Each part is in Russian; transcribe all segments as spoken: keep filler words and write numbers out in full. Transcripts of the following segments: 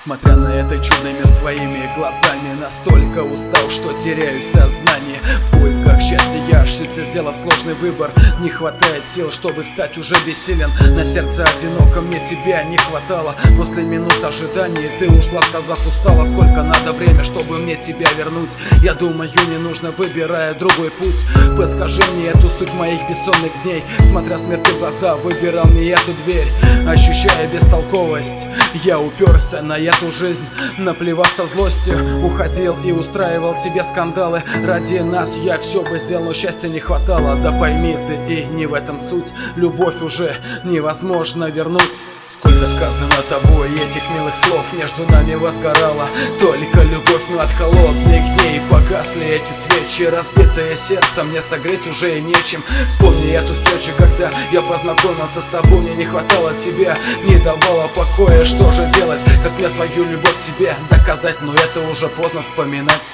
Смотря на этот чудный мир своими глазами, настолько устал, что теряю сознание. В поисках счастья я ошибся, сделав сложный выбор. Не хватает сил, чтобы встать, уже бессилен. На сердце одиноко, мне тебя не хватало. После минут ожидания ты ушла, сказав устала. Сколько надо время, чтобы мне тебя вернуть? Я думаю, не нужно, выбирая другой путь. Подскажи мне эту суть моих бессонных дней. Смотря смерти в глаза, выбирал не эту дверь. Ощущая бестолковость, я уперся на эту жизнь, наплевав со злостью. Уходил и устраивал тебе скандалы. Ради нас я все бы сделал, но счастья не хватало. Да пойми ты, и не в этом суть. Любовь уже невозможно вернуть. Сколько сказано тобой этих милых слов, между нами возгорала только любовь, но от холодной к ней погасли эти свечи. Разбитое сердце мне согреть уже и нечем. Вспомни эту встречу, когда я познакомился с тобой. Мне не хватало тебя, не давало покоя. Что же делать, как мне свою любовь тебе доказать? Но это уже поздно вспоминать.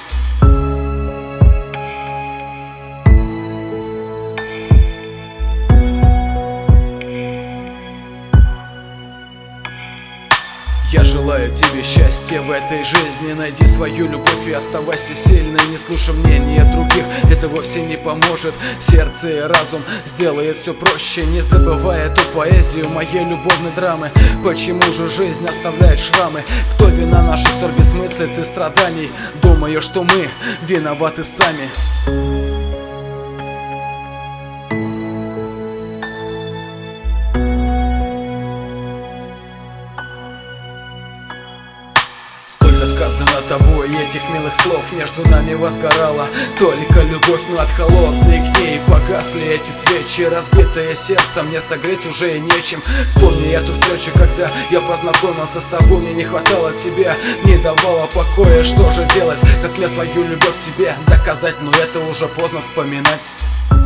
Я желаю тебе счастья в этой жизни. Найди свою любовь и оставайся сильной. Не слушай мнения других, это вовсе не поможет. Сердце и разум сделает все проще. Не забывай эту поэзию моей любовной драмы. Почему же жизнь оставляет шрамы? Кто вина наших ссор, бессмыслиц и страданий? Думаю, что мы виноваты сами. Сколько сказано тобой этих милых слов, между нами возгорала только любовь, но от холодной к ней погасли эти свечи. Разбитое сердце мне согреть уже и нечем. Вспомни эту встречу, когда я познакомился с тобой. Мне не хватало тебя, не давало покоя. Что же делать, как мне свою любовь тебе доказать? Но это уже поздно вспоминать.